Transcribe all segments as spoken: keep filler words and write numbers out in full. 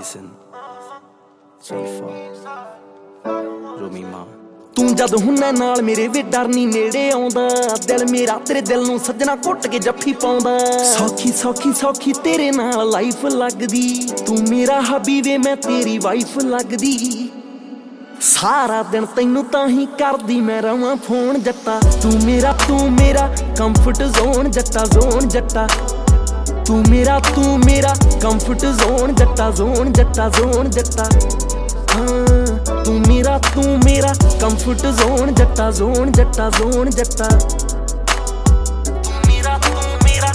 Listen, Zulfa, Rumima। ਤੂੰ ਜਦ ਹੁੰਨਾ ਨਾਲ ਮੇਰੇ ਵੇ ਡਰ ਨੀ ਨੇੜੇ ਆਉਂਦਾ, ਦਿਲ ਮੇਰਾ ਤੇਰੇ ਦਿਲ ਨੂੰ ਸੱਜਣਾ ਘੁੱਟ ਕੇ ਜੱਫੀ ਪਾਉਂਦਾ। ਸੌਖੀ ਸੌਖੀ ਸੌਖੀ ਤੇਰੇ ਨਾਲ ਲਾਈਫ ਲੱਗਦੀ, ਤੂੰ ਮੇਰਾ ਹਬੀਬੇ ਮੈਂ ਤੇਰੀ ਵਾਈਫ ਲੱਗਦੀ। ਸਾਰਾ ਦਿਨ ਤੈਨੂੰ ਤਾਂ ਹੀ ਕਰਦੀ ਮੈਂ ਰਵਾਂ ਫੋਨ ਜੱਟਾ, ਤੂੰ ਮੇਰਾ ਤੂੰ ਮੇਰਾ ਕੰਫਰਟ ਜ਼ੋਨ ਜੱਟਾ ਜ਼ੋਨ ਜੱਟਾ। ਤੂੰ ਮੇਰਾ ਤੂੰ ਮੇਰਾ ਕੰਫਰਟ ਜ਼ੋਨ ਜੱਟਾ ਜ਼ੋਨ ਜੱਟਾ ਜ਼ੋਨ ਜੱਟਾ। ਹਾਂ ਤੂੰ ਮੇਰਾ ਤੂੰ ਮੇਰਾ ਕੰਫਰਟ ਜ਼ੋਨ ਜੱਟਾ ਜ਼ੋਨ ਜੱਟਾ ਜ਼ੋਨ ਜੱਟਾ। ਤੂੰ ਮੇਰਾ ਤੂੰ ਮੇਰਾ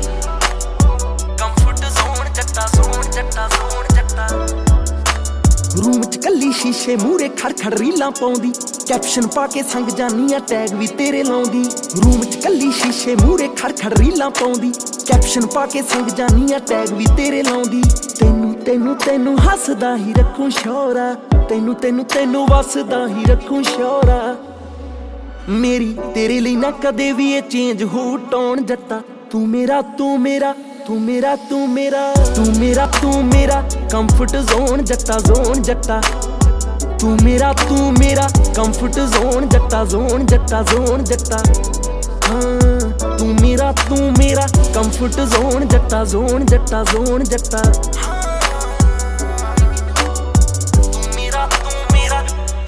ਕੰਫਰਟ ਜ਼ੋਨ ਜੱਟਾ ਜ਼ੋਨ ਜੱਟਾ ਜ਼ੋਨ ਜੱਟਾ। ਰੂਮ ਚ ਕੱਲੀ ਸ਼ੀਸ਼ੇ ਮੂਰੇ ਖੜ ਖੜ ਰੀਲਾਂ ਪਾਉਂਦੀ, ਕੈਪਸ਼ਨ ਪਾ ਕੇ ਸੰਗ ਜਾਨੀ ਆ ਟੈਗ ਵੀ ਤੇਰੇ ਲਾਉਂਦੀ। ਰੂਮ ਚ ਕੱਲੀ ਸ਼ੀਸ਼ੇ ਮੂਰੇ ਖੜ ਖੜ ਰੀਲਾਂ ਪਾਉਂਦੀ, ਕੈਪਸ਼ਨ ਪਾ ਕੇ ਸੰਗ ਜਾਨੀ ਆ ਟੈਗ ਵੀ ਤੇਰੇ ਲਾਉਂਦੀ। ਤੈਨੂੰ ਤੈਨੂੰ ਤੈਨੂੰ ਹੱਸਦਾ ਹੀ ਰੱਖੂੰ ਸ਼ੌਰਾ, ਤੈਨੂੰ ਤੈਨੂੰ ਤੈਨੂੰ ਵਸਦਾ ਹੀ ਰੱਖੂੰ ਸ਼ੌਰਾ। ਮੇਰੀ ਤੇਰੇ ਲਈ ਨਾ ਕਦੇ ਵੀ ਇਹ ਚੇਂਜ ਹੋ ਟੋਨ ਜੱਟਾ, ਤੂੰ ਮੇਰਾ ਤੂੰ ਮੇਰਾ ਤੂੰ ਮੇਰਾ ਤੂੰ ਮੇਰਾ ਤੂੰ ਮੇਰਾ ਤੂੰ ਮੇਰਾ ਕੰਫਰਟ ਜ਼ੋਨ ਜੱਟਾ ਜ਼ੋਨ ਜੱਟਾ। ਤੂੰ ਮੇਰਾ ਤੂੰ ਮੇਰਾ ਕੰਫਰਟ ਜ਼ੋਨ ਜੱਟਾ ਜ਼ੋਨ ਜੱਟਾ ਜ਼ੋਨ ਜੱਟਾ। ਹਾਂ ਤੂੰ ਮੇਰਾ ਤੂੰ ਮੇਰਾ ਕੰਫਰਟ ਜ਼ੋਨ ਜੱਟਾ ਜ਼ੋਨ ਜੱਟਾ ਜ਼ੋਨ ਜੱਟਾ। ਤੂੰ ਮੇਰਾ ਤੂੰ ਮੇਰਾ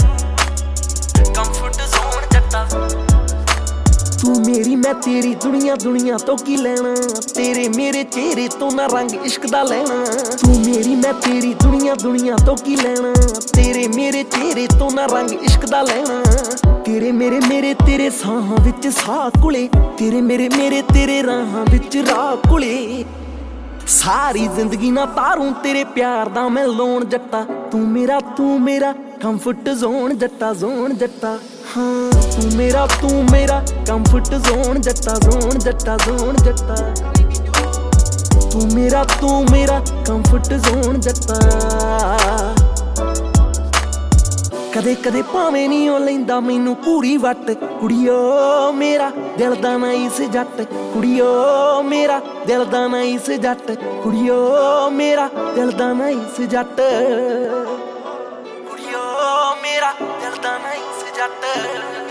ਕੰਫਰਟ ਜ਼ੋਨ ਜੱਟਾ। ਤੂੰ ਮੇਰੀ ਮੈਂ ਤੇਰੀ ਦੁਨੀਆ ਦੁਨੀਆ ਤੋਂ ਕੀ ਲੈਣਾ, ਤੇਰੇ ਮੇਰੇ ਚਿਹਰੇ ਤੋਂ ਨਾ ਰੰਗ ਇਸ਼ਕ ਦਾ ਲੈਣਾ। ਤੂੰ ਮੇਰੀ ਮੈਂ ਤੇਰੀ ਦੁਨੀਆ ਦੁਨੀਆ ਤੋਂ ਕੀ ਲੈਣਾ, ਤੇਰੇ ਮੇਰੇ ਚਿਹਰੇ ਤੋਂ ਨਾ ਰੰਗ ਇਸ਼ਕ ਦਾ ਲੈਣਾ। ਤੇਰੇ ਮੇਰੇ ਮੇਰੇ ਤੇਰੇ ਸਾਹਾਂ ਵਿੱਚ ਸਾਹ ਕੁਲੇ, ਤੇਰੇ ਮੇਰੇ ਮੇਰੇ ਤੇਰੇ ਰਾਹਾਂ ਵਿੱਚ ਰਾਹ ਕੁਲੇ। ਸਾਰੀ ਜ਼ਿੰਦਗੀ ਨਾ ਤਾਰੂੰ ਤੇਰੇ ਪਿਆਰ ਦਾ ਮੈਂ ਲੋਨ ਜੱਟਾ, ਤੂੰ ਮੇਰਾ ਤੂੰ ਮੇਰਾ ਕੰਫਰਟ ਜ਼ੋਨ ਜੱਟਾ ਜ਼ੋਨ ਜੱਟਾ। ਹਾਂ ਤੂੰ ਮੇਰਾ ਤੂੰ ਮੇਰਾ ਕੰਫਰਟ ਜ਼ੋਨ ਜੱਟਾ ਜ਼ੋਨ ਜੱਟਾ ਜ਼ੋਨ ਜੱਟਾ। ਤੂੰ ਮੇਰਾ ਤੂੰ ਮੇਰਾ ਕੰਫਰਟ ਜ਼ੋਨ ਜੱਟਾ। ਕਦੇ ਕਦੇ ਭਾਵੇਂ ਨੀ ਉਹ ਲੈਂਦਾ ਮੈਨੂੰ ਪੂਰੀ ਵੱਟ, ਕੁੜੀਓ ਮੇਰਾ ਦਿਲ ਦਾ ਨਾ ਇਸ ਜੱਟ, ਕੁੜੀਓ ਮੇਰਾ ਦਿਲ ਦਾ ਨਾ ਇਸ ਜੱਟ, ਕੁੜੀਓ ਮੇਰਾ ਦਿਲ ਦਾ ਨਾ ਇਸ ਜੱਟ, ਕੁੜੀਓ ਮੇਰਾ ਦਿਲ ਦਾ ਨਾ ਇਸ ਜੱਟ।